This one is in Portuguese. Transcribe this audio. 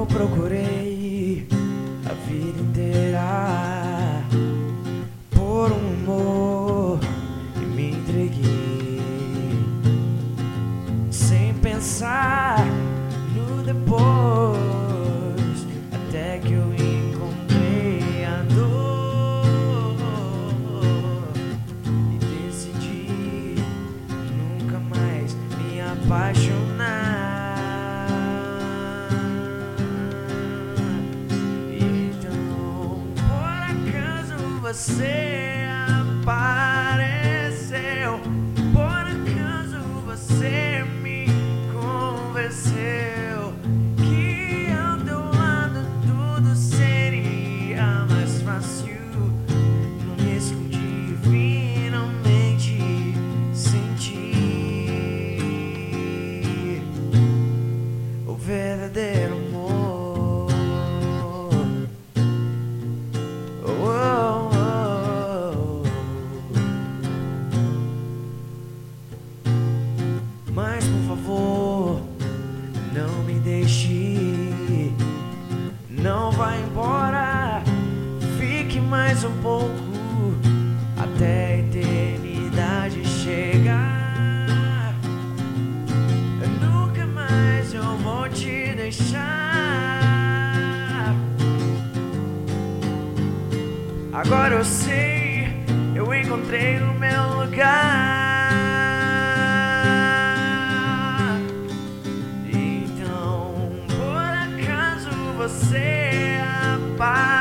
Eu procurei a vida inteira por um amor e me entreguei sem pensar no depois, até que eu encontrei a dor e decidi nunca mais me apaixonar. Você apareceu, por acaso você me convenceu que ao teu lado tudo seria mais fácil. Não me escondi, finalmente senti o verdadeiro amor. Mas por favor, não me deixe, não vá embora, fique mais um pouco até a eternidade chegar. Nunca mais eu vou te deixar. Agora eu sei, eu encontrei o meu lugar. Você apareceu.